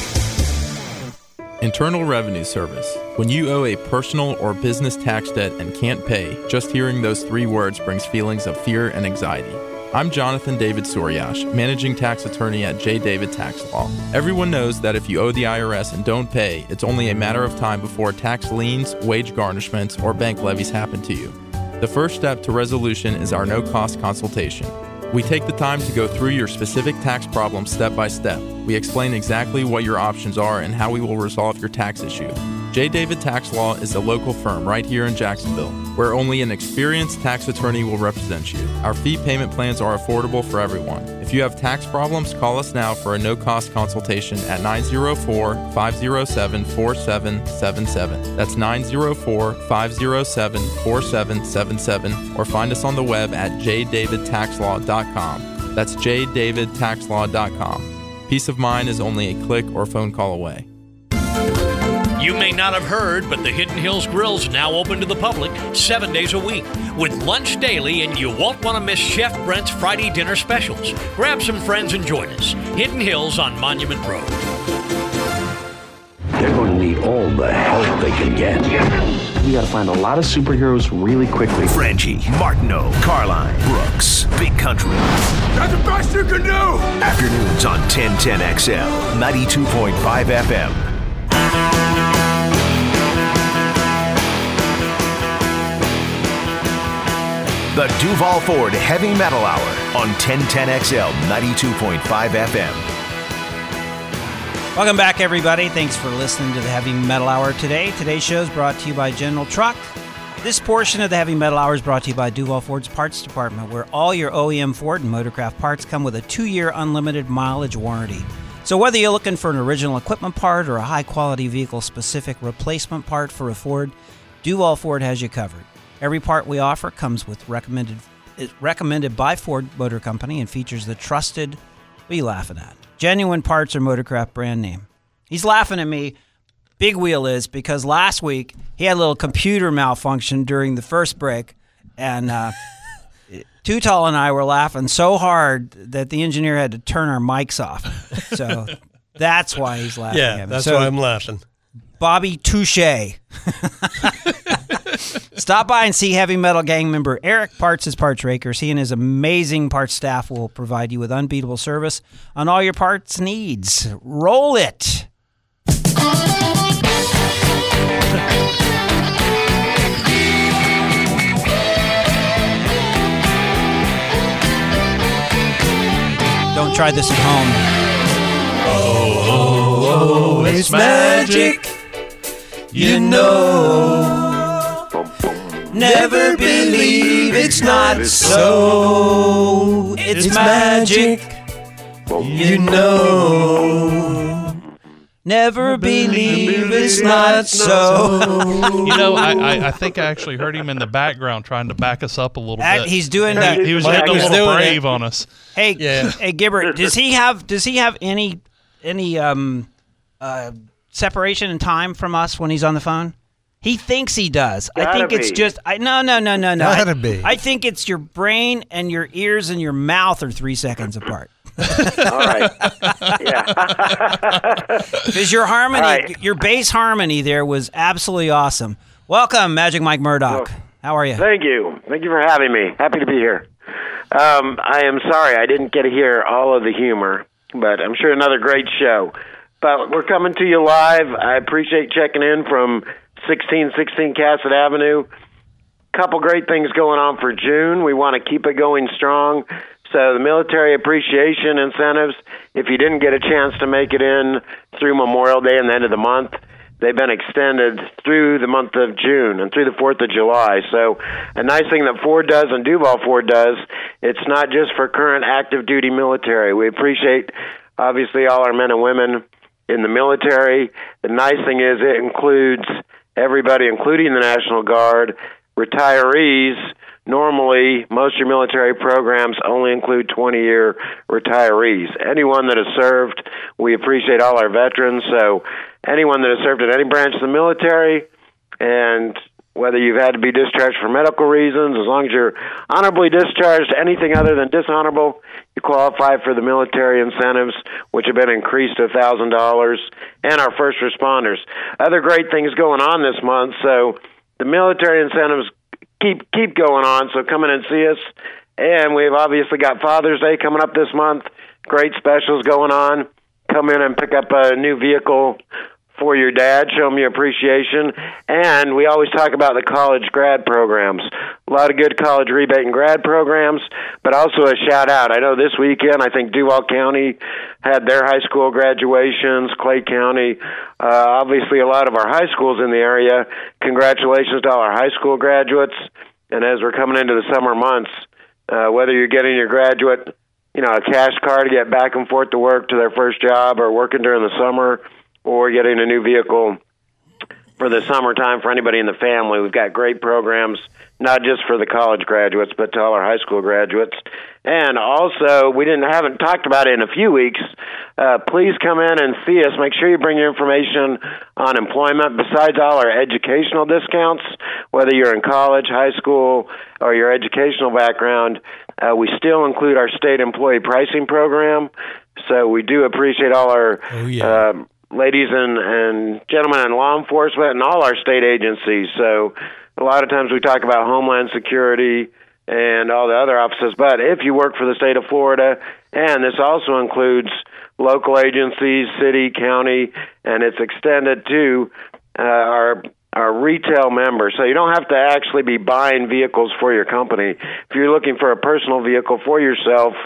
Internal Revenue Service. When you owe a personal or business tax debt and can't pay, just hearing those 3 words brings feelings of fear and anxiety. I'm Jonathan David Suryash, Managing Tax Attorney at J. David Tax Law. Everyone knows that if you owe the IRS and don't pay, it's only a matter of time before tax liens, wage garnishments, or bank levies happen to you. The first step to resolution is our no-cost consultation. We take the time to go through your specific tax problem step by step. We explain exactly what your options are and how we will resolve your tax issue. J. David Tax Law is a local firm right here in Jacksonville, where only an experienced tax attorney will represent you. Our fee payment plans are affordable for everyone. If you have tax problems, call us now for a no-cost consultation at 904-507-4777. That's 904-507-4777, or find us on the web at jdavidtaxlaw.com. That's jdavidtaxlaw.com. Peace of mind is only a click or phone call away. You may not have heard, but the Hidden Hills Grill's now open to the public 7 days a week with lunch daily, and you won't want to miss Chef Brent's Friday dinner specials. Grab some friends and join us. Hidden Hills on Monument Road. They're going to need all the help they can get. We got to find a lot of superheroes really quickly. Frangie, Martineau, Carline, Brooks, Big Country. That's the best you can do! Afternoons on 1010XL, 92.5 FM. The Duval Ford Heavy Metal Hour on 1010XL 92.5 FM. Welcome back, everybody. Thanks for listening to the Heavy Metal Hour today. Today's show is brought to you by General Truck. This portion of the Heavy Metal Hour is brought to you by Duval Ford's Parts Department, where all your OEM Ford and Motorcraft parts come with a 2-year unlimited mileage warranty. So whether you're looking for an original equipment part or a high-quality vehicle-specific replacement part for a Ford, Duval Ford has you covered. Every part we offer comes with recommended by Ford Motor Company and features the trusted, what are you laughing at? Genuine parts or Motorcraft brand name. He's laughing at me, Big Wheel is, because last week he had a little computer malfunction during the first break, and Too Tall and I were laughing so hard that the engineer had to turn our mics off. So that's why he's laughing at me. Yeah, that's why I'm laughing. Bobby Touche. Stop by and see Heavy Metal Gang member Eric Parts' Parts Rakers. He and his amazing parts staff will provide you with unbeatable service on all your parts needs. Roll it. Don't try this at home. Oh, it's magic. You know. Never believe it's not so. It's magic. You know. Never believe it's not so. You know, I think I actually heard him in the background trying to back us up a little bit. He's doing that. He was getting a little brave on us. Hey, hey, Gibbert, does he have any separation in time from us when he's on the phone? He thinks he does. I think it's just no. Gotta be. I think it's your brain and your ears and your mouth are 3 seconds apart. All right. Yeah. Because your harmony, your bass harmony there was absolutely awesome. Welcome, Magic Mike Murdoch. How are you? Thank you. Thank you for having me. Happy to be here. I am sorry I didn't get to hear all of the humor, but I'm sure another great show. But we're coming to you live. I appreciate checking in from 1616 Cassett Avenue. Couple great things going on for June. We want to keep it going strong. So the military appreciation incentives, if you didn't get a chance to make it in through Memorial Day and the end of the month, they've been extended through the month of June and through the 4th of July. So a nice thing that Ford does and Duval Ford does, it's not just for current active duty military. We appreciate, obviously, all our men and women in the military. The nice thing is it includes everybody, including the National Guard, retirees. Normally, most of your military programs only include 20-year retirees. Anyone that has served, we appreciate all our veterans. So anyone that has served in any branch of the military, and whether you've had to be discharged for medical reasons, as long as you're honorably discharged, anything other than dishonorable, you qualify for the military incentives, which have been increased to $1,000, and our first responders. Other great things going on this month. So the military incentives keep going on, so come in and see us. And we've obviously got Father's Day coming up this month. Great specials going on. Come in and pick up a new vehicle for your dad, show him your appreciation. And we always talk about the college grad programs. A lot of good college rebate and grad programs, but also a shout out. I know this weekend, I think Duval County had their high school graduations, Clay County, obviously a lot of our high schools in the area. Congratulations to all our high school graduates. And as we're coming into the summer months, whether you're getting your graduate, a cash card to get back and forth to work to their first job, or working during the summer, or getting a new vehicle for the summertime for anybody in the family. We've got great programs, not just for the college graduates, but to all our high school graduates. And also, we haven't talked about it in a few weeks. Please come in and see us. Make sure you bring your information on employment. Besides all our educational discounts, whether you're in college, high school, or your educational background, we still include our state employee pricing program. So we do appreciate all our ladies and gentlemen in law enforcement and all our state agencies. So a lot of times we talk about Homeland Security and all the other offices, but if you work for the state of Florida, and this also includes local agencies, city, county, and it's extended to our retail members. So you don't have to actually be buying vehicles for your company. If you're looking for a personal vehicle for yourself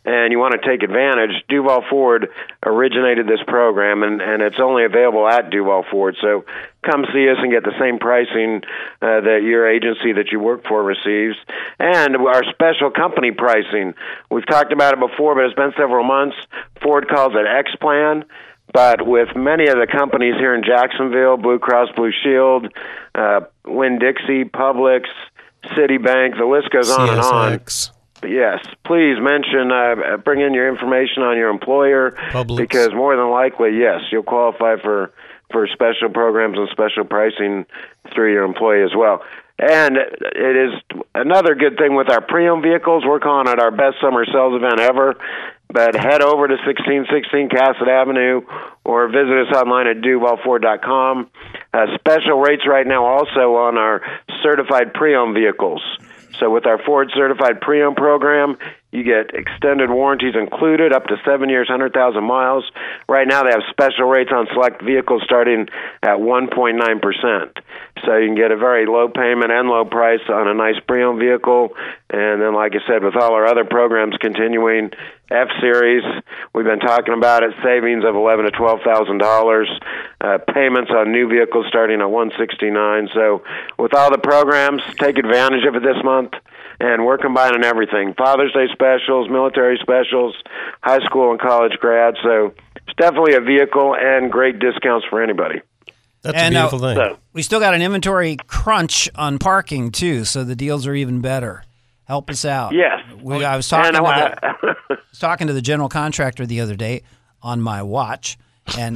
and you want to take advantage, Duval Ford originated this program, and it's only available at Duval Ford. So come see us and get the same pricing that your agency that you work for receives. And our special company pricing, we've talked about it before, but it's been several months. Ford calls it X-Plan. But with many of the companies here in Jacksonville, Blue Cross Blue Shield, Winn-Dixie, Publix, Citibank, the list goes on and on. Yes, please mention, bring in your information on your employer, Publix. Because more than likely, yes, you'll qualify for special programs and special pricing through your employee as well. And it is another good thing with our pre-owned vehicles. We're calling it our best summer sales event ever. But head over to 1616 Cassett Avenue or visit us online at DuvalFord.com. Special rates right now also on our certified pre-owned vehicles. So with our Ford Certified Pre-Owned program, you get extended warranties included, up to 7 years, 100,000 miles. Right now they have special rates on select vehicles starting at 1.9%. So you can get a very low payment and low price on a nice pre-owned vehicle. And then, like I said, with all our other programs continuing, F-Series, we've been talking about it, savings of $11,000 to $12,000, payments on new vehicles starting at $169. So with all the programs, take advantage of it this month. And we're combining everything, Father's Day specials, military specials, high school and college grads. So it's definitely a vehicle and great discounts for anybody. That's a beautiful thing. So, we still got an inventory crunch on parking, too, so the deals are even better. Help us out. Yes. I was talking to the general contractor the other day on my watch, and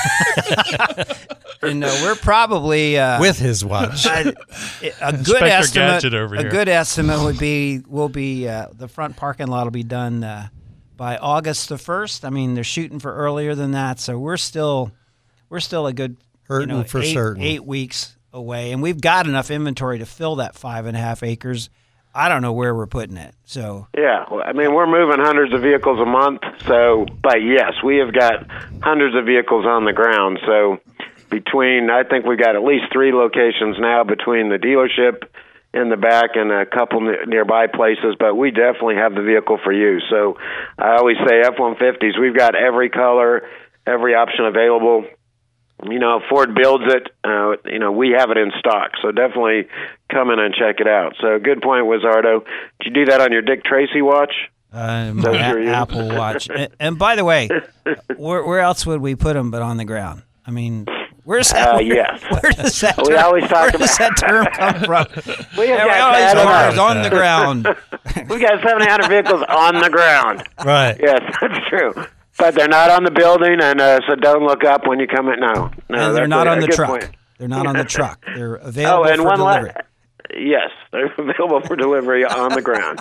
we're probably with his watch. A good estimate. A good estimate would be the front parking lot will be done by August the 1st. I mean, they're shooting for earlier than that, so we're still a good certain 8 weeks away, and we've got enough inventory to fill that 5.5 acres. I don't know where we're putting it. So yeah, I mean, we're moving hundreds of vehicles a month. So, but yes, we have got hundreds of vehicles on the ground. So I think we've got at least 3 locations now between the dealership in the back and a couple nearby places, but we definitely have the vehicle for you. So I always say F-150s, we've got every color, every option available. You know, if Ford builds it, we have it in stock. So definitely come in and check it out. So good point, Wizardo. Did you do that on your Dick Tracy watch? Apple Watch. And by the way, where else would we put them but on the ground? I mean, where's that? Yes. Where does that we always talk where does that term come from? We have got cars on the ground. We got 700 vehicles on the ground. Right. Yes, that's true. But they're not on the building, and so don't look up when you come in. No, and they're not on the truck. Point. They're not on the truck. They're available for delivery. Yes, they're available for delivery on the ground.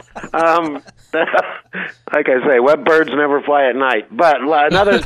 Like I say, web birds never fly at night. But another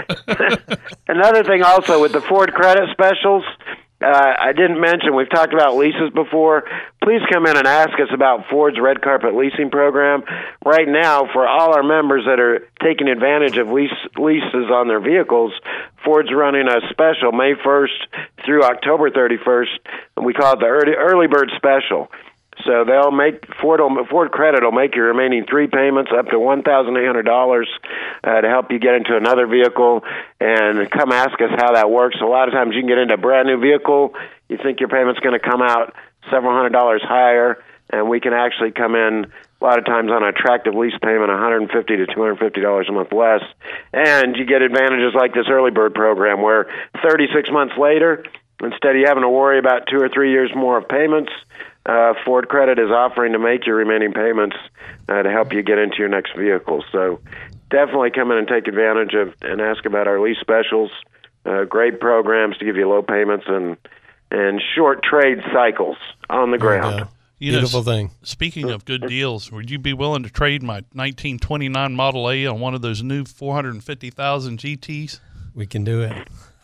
thing also with the Ford credit specials, I didn't mention, we've talked about leases before. Please come in and ask us about Ford's Red Carpet Leasing Program. Right now, for all our members that are taking advantage of leases on their vehicles, Ford's running a special May 1st through October 31st, and we call it the Early Bird Special. So they'll make Ford Credit will make your remaining 3 payments up to $1,800 to help you get into another vehicle, and come ask us how that works. A lot of times you can get into a brand new vehicle, you think your payment's going to come out several $100s higher, and we can actually come in a lot of times on an attractive lease payment, $150 to $250 a month less, and you get advantages like this Early Bird program where 36 months later, instead of you having to worry about 2 or 3 years more of payments, Ford Credit is offering to make your remaining payments to help you get into your next vehicle. So definitely come in and take advantage of and ask about our lease specials. Great programs to give you low payments and short trade cycles on the ground. Beautiful thing. Speaking of good deals, would you be willing to trade my 1929 Model A on one of those new 450,000 GTs? We can do it.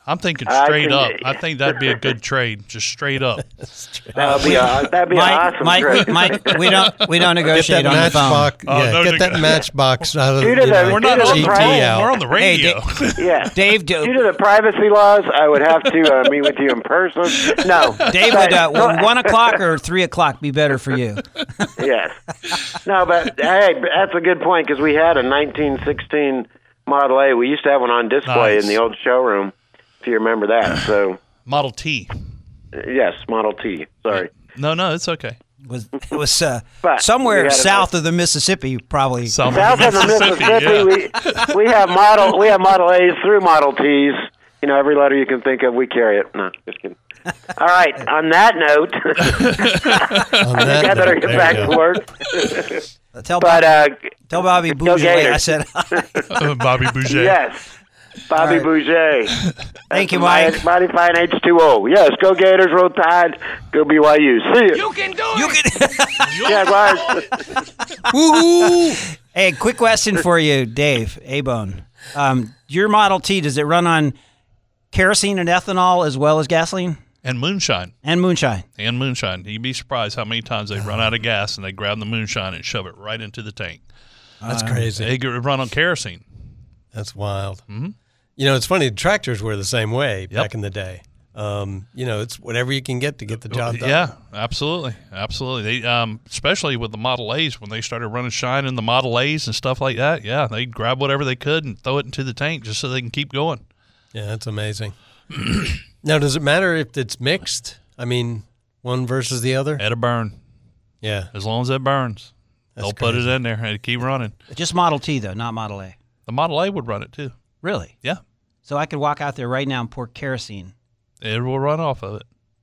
I'm thinking straight up. I think that'd be a good trade, just straight up. That'd be an awesome trade. Mike, we don't negotiate on the phone. Get that matchbox out of We're not on GT out. We're on the radio. Yeah, Dave. Due to the privacy laws, I would have to meet with you in person. No, Dave, would 1 o'clock or 3 o'clock be better for you? Yes. No, but hey, that's a good point because we had a 1916 Model A. We used to have one on display in the old showroom. If you remember that, so Model T. Yes, Model T. Sorry. No, it's okay. It was somewhere south of the Mississippi, probably. South of the Mississippi, yeah. we have Model A's through Model T's. You know, every letter you can think of, we carry it. No, just kidding. All right. On that note, I better get back to work. Tell Bobby Bouger I said Bobby Bouger. Yes. Bobby Bouger. Thank you, Mike. Mighty Fine H2O. Yes, go Gators, roll Tide, go BYU. See you. You can do it. Yeah, guys. Woohoo! Hey, quick question for you, Dave A-Bone. Your Model T, does it run on kerosene and ethanol as well as gasoline? And moonshine. And moonshine. And moonshine. You'd be surprised how many times they run out of gas and they grab the moonshine and shove it right into the tank. That's crazy. They run on kerosene. That's wild. Mm-hmm. You know, it's funny. Tractors were the same way back in the day. You know, it's whatever you can get to get the job done. Yeah, absolutely. They, especially with the Model A's, when they started running shine in the Model A's and stuff like that, yeah, they'd grab whatever they could and throw it into the tank just so they can keep going. Yeah, that's amazing. Now, does it matter if it's mixed? I mean, one versus the other? It'll burn. Yeah. As long as it burns. That's They'll put it in there and keep running. Just Model T, though, not Model A. The Model A would run it, too. Really? Yeah. So I could walk out there right now and pour kerosene. It will run off of it.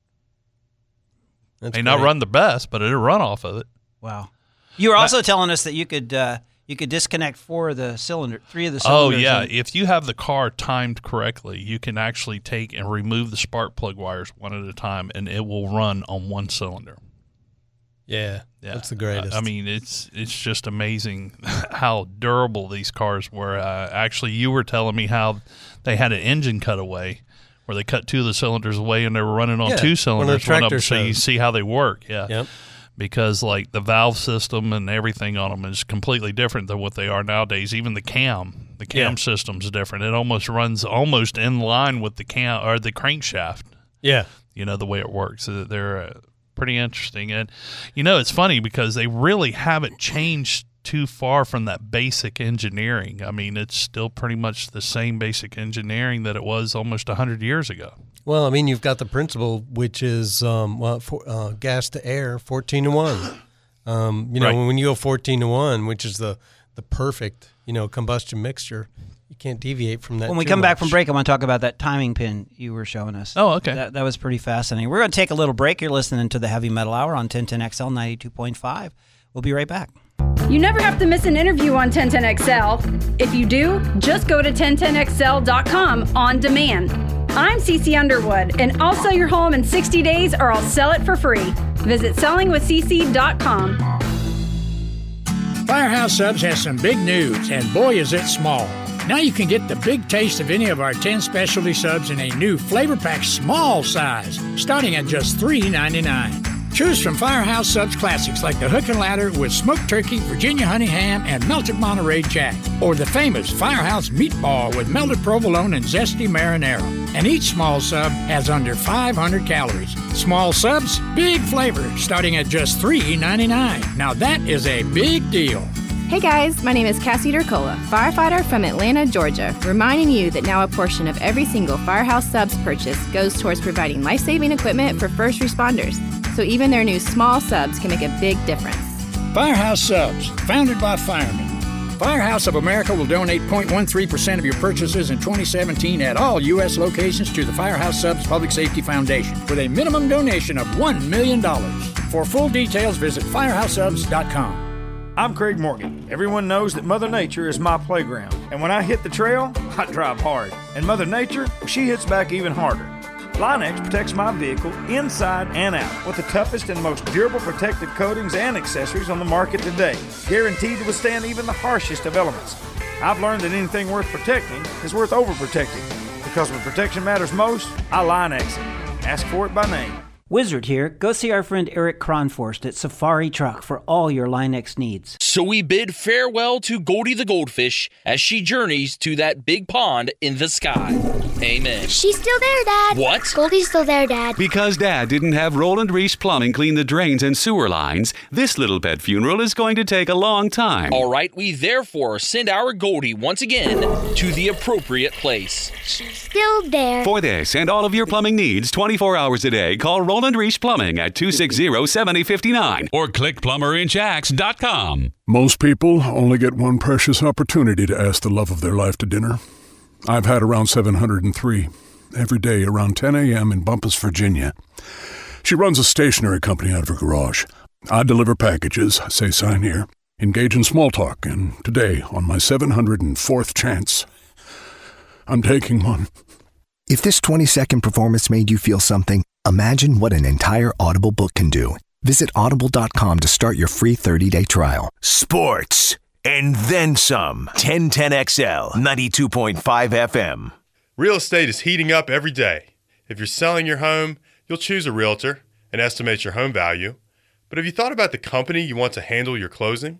That's May not run the best, but it'll run off of it. Wow. You were also telling us that you could disconnect three of the cylinders. Oh, yeah. If you have the car timed correctly, you can actually take and remove the spark plug wires one at a time, and it will run on one cylinder. Yeah, that's the greatest. I mean, it's just amazing how durable these cars were. Actually, you were telling me how they had an engine cutaway where they cut two of the cylinders away and they were running on two cylinders. So you see how they work. Yeah. Yep. Because like the valve system and everything on them is completely different than what they are nowadays. Even the cam system's different. It almost runs almost in line with the cam or the crankshaft. Yeah. You know, the way it works. They're pretty interesting. And, you know, it's funny because they really haven't changed too far from that basic engineering. I mean, it's still pretty much the same basic engineering that it was almost 100 years ago. Well, I mean, you've got the principle, which is gas to air, 14-to-1. You know, when you go 14-to-1, which is the perfect, combustion mixture, you can't deviate from that. When we come back from break, I want to talk about that timing pin you were showing us. Oh, okay. That was pretty fascinating. We're going to take a little break. You're listening to the Heavy Metal Hour on 1010XL 92.5. We'll be right back. You never have to miss an interview on 1010XL. If you do, just go to 1010XL.com on demand. I'm Cece Underwood, and I'll sell your home in 60 days or I'll sell it for free. Visit sellingwithcece.com. Firehouse Subs has some big news, and boy is it small. Now you can get the big taste of any of our 10 specialty subs in a new flavor pack small size, starting at just $3.99. Choose from Firehouse Subs classics like the Hook and Ladder with smoked turkey, Virginia honey ham, and melted Monterey Jack, or the famous Firehouse Meatball with melted provolone and zesty marinara. And each small sub has under 500 calories. Small subs, big flavor, starting at just $3.99. Now that is a big deal. Hey guys, my name is Cassie Durcola, firefighter from Atlanta, Georgia, reminding you that now a portion of every single Firehouse Subs purchase goes towards providing life-saving equipment for first responders. So even their new small subs can make a big difference. Firehouse Subs, founded by firemen. Firehouse of America will donate 0.13% of your purchases in 2017 at all U.S. locations to the Firehouse Subs Public Safety Foundation with a minimum donation of $1 million. For full details, visit firehousesubs.com. I'm Craig Morgan. Everyone knows that Mother Nature is my playground. And when I hit the trail, I drive hard. And Mother Nature, she hits back even harder. Line-X protects my vehicle inside and out with the toughest and most durable protective coatings and accessories on the market today, guaranteed to withstand even the harshest of elements. I've learned that anything worth protecting is worth overprotecting. The Because when protection matters most, I Line-X it. Ask for it by name. Wizard here. Go see our friend Eric Kronforst at Safari Truck for all your Line-X needs. So we bid farewell to Goldie the goldfish as she journeys to that big pond in the sky. Amen. She's still there, Dad. What? Goldie's still there, Dad. Because Dad didn't have Roland Reese Plumbing clean the drains and sewer lines, this little pet funeral is going to take a long time. All right, we therefore send our Goldie once again to the appropriate place. She's still there. For this and all of your plumbing needs, 24 hours a day, call Roland Reese Plumbing at 260-7059 or click plumberinjacks.com. Most people only get one precious opportunity to ask the love of their life to dinner. I've had around 703, every day around 10 a.m. in Bumpus, Virginia. She runs a stationery company out of her garage. I deliver packages, say sign here, engage in small talk, and today, on my 704th chance, I'm taking one. If this 20-second performance made you feel something, imagine what an entire Audible book can do. Visit audible.com to start your free 30-day trial. Sports. And then some. 1010XL, 92.5 FM. Real estate is heating up every day. If you're selling your home, you'll choose a realtor and estimate your home value. But have you thought about the company you want to handle your closing?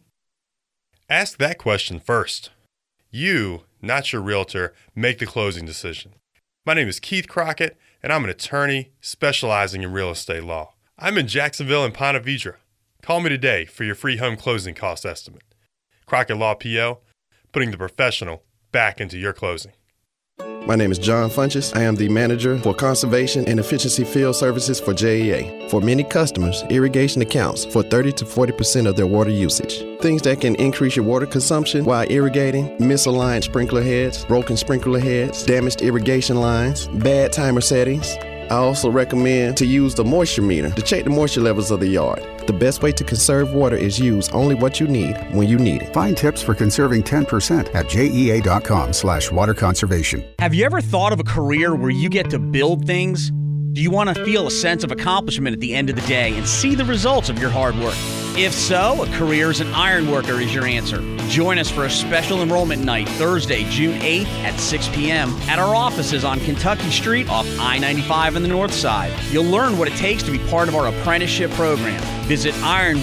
Ask that question first. You, not your realtor, make the closing decision. My name is Keith Crockett, and I'm an attorney specializing in real estate law. I'm in Jacksonville and Ponte Vedra. Call me today for your free home closing cost estimate. Crockett Law PL, putting the professional back into your closing. My name is John Funches. I am the manager for conservation and efficiency field services for JEA. For many customers, irrigation accounts for 30 to 40% of their water usage. Things that can increase your water consumption while irrigating: misaligned sprinkler heads, broken sprinkler heads, damaged irrigation lines, bad timer settings. I also recommend to use the moisture meter to check the moisture levels of the yard. The best way to conserve water is use only what you need when you need it. Find tips for conserving 10% at jea.com/water conservation. Have you ever thought of a career where you get to build things? Do you want to feel a sense of accomplishment at the end of the day and see the results of your hard work? If so, a career as an iron worker is your answer. Join us for a special enrollment night Thursday, June 8th at 6 p.m. at our offices on Kentucky Street off I-95 on the north side. You'll learn what it takes to be part of our apprenticeship program. Visit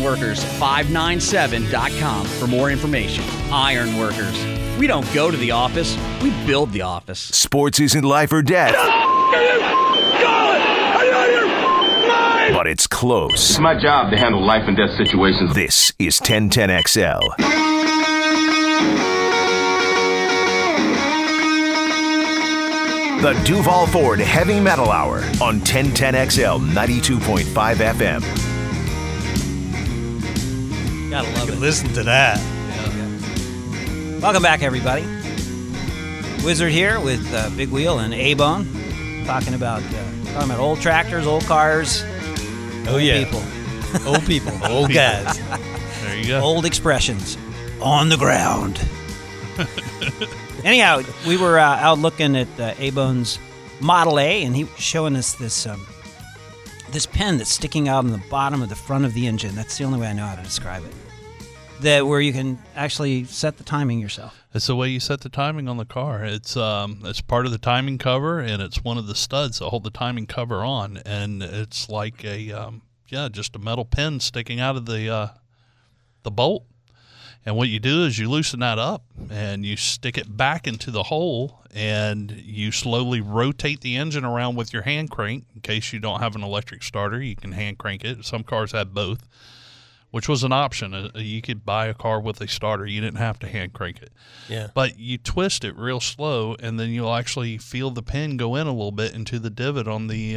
ironworkers597.com for more information. Ironworkers. We don't go to the office, we build the office. Sports isn't life or death. But it's close. It's my job to handle life and death situations. This is 1010XL. The Duval Ford Heavy Metal Hour on 1010XL 92.5 FM. Gotta love it. Listen to that. Welcome back, everybody. Wizard here with Big Wheel and A-Bone, talking about old tractors, old cars. Old people. Old people. Old guys. There you go. Old expressions. On the ground. Anyhow, we were out looking at A-Bone's Model A, and he was showing us this pen that's sticking out on the bottom of the front of the engine. That's the only way I know how to describe it. Where you can actually set the timing yourself. It's the way you set the timing on the car. It's part of the timing cover, and it's one of the studs that hold the timing cover on. And it's like just a metal pin sticking out of the bolt. And what you do is you loosen that up and you stick it back into the hole, and you slowly rotate the engine around with your hand crank. In case you don't have an electric starter, you can hand crank it. Some cars have both, which was an option. You could buy a car with a starter. You didn't have to hand crank it. Yeah. But you twist it real slow, and then you'll actually feel the pin go in a little bit into the divot on the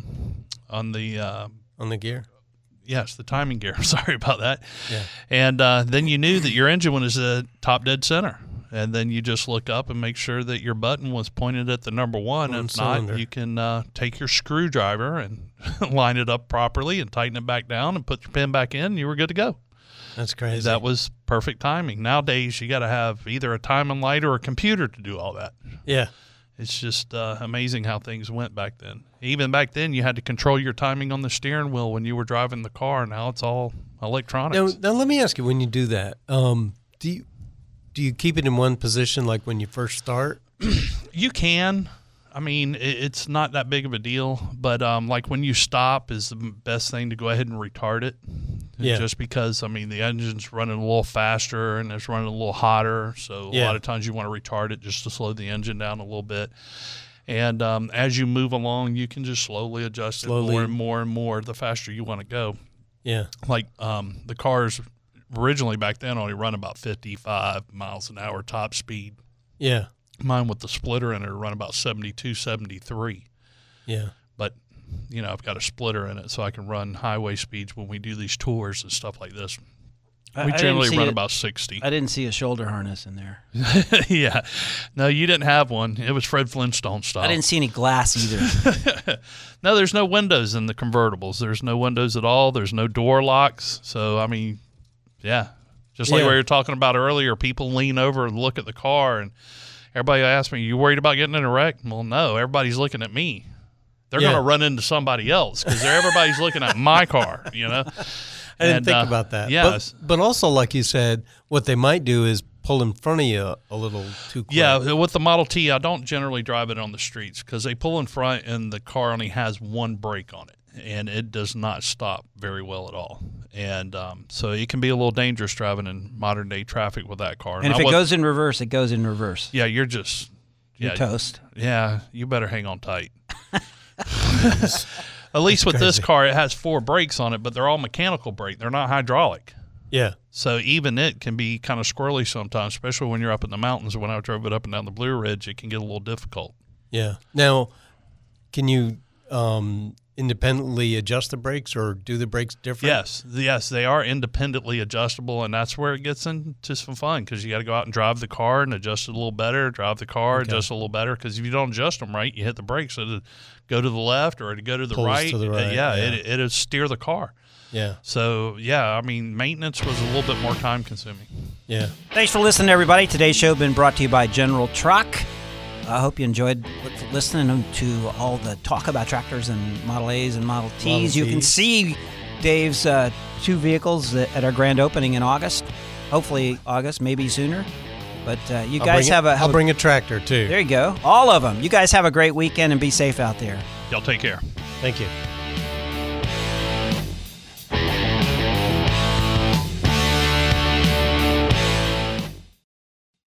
gear. Yes, the timing gear. Sorry about that. Yeah. And then you knew that your engine was top dead center. And then you just look up and make sure that your button was pointed at the number one. If not, you can take your screwdriver and line it up properly and tighten it back down and put your pin back in, and you were good to go. That's crazy. That was perfect timing. Nowadays, you got to have either a timing light or a computer to do all that. Yeah. It's just amazing how things went back then. Even back then, you had to control your timing on the steering wheel when you were driving the car. Now it's all electronics. Now let me ask you, when you do that, do you keep it in one position like when you first start? You can. I mean, it's not that big of a deal, but like when you stop is the best thing to go ahead and retard it. Yeah. Just because, I mean, the engine's running a little faster and it's running a little hotter, so a lot of times you want to retard it just to slow the engine down a little bit. And as you move along, you can just slowly adjust it more and more and more the faster you want to go. Yeah. Like the cars originally back then only run about 55 miles an hour top speed. Yeah. Mine with the splitter in it run about 72, 73. Yeah. But, you know, I've got a splitter in it so I can run highway speeds when we do these tours and stuff like this. We generally run about 60. I didn't see a shoulder harness in there. Yeah. No, you didn't have one. It was Fred Flintstone style. I didn't see any glass either. No, there's no windows in the convertibles. There's no windows at all. There's no door locks. So, I mean, yeah. Just like we were talking about earlier, people lean over and look at the car, and everybody asks me, you worried about getting in a wreck? Well, no. Everybody's looking at me. They're going to run into somebody else because everybody's looking at my car, you know? I didn't think about that. Yes. But also, like you said, what they might do is pull in front of you a little too quick. Yeah, with the Model T, I don't generally drive it on the streets because they pull in front and the car only has one brake on it, and it does not stop very well at all. And so it can be a little dangerous driving in modern-day traffic with that car. And if it goes in reverse, it goes in reverse. Yeah, you're just... You're toast. Yeah, you better hang on tight. At least with this car, it has 4 brakes on it, but they're all mechanical brake. They're not hydraulic. Yeah. So even it can be kind of squirrely sometimes, especially when you're up in the mountains. When I drove it up and down the Blue Ridge, it can get a little difficult. Yeah. Now, can you independently adjust the brakes or do the brakes different? Yes, they are independently adjustable, and that's where it gets into some fun because you got to go out and drive the car and adjust it a little better, drive the car, adjust it a little better because if you don't adjust them right, you hit the brakes, so to go to the left or to go to the right, it'll steer the car. Yeah. So, I mean, maintenance was a little bit more time consuming. Yeah. Thanks for listening, everybody. Today's show has been brought to you by General Truck. I hope you enjoyed listening to all the talk about tractors and Model A's and Model T's. You can see Dave's 2 vehicles at our grand opening in August. Hopefully August, maybe sooner. But you guys I'll bring a tractor, too. There you go. All of them. You guys have a great weekend and be safe out there. Y'all take care. Thank you.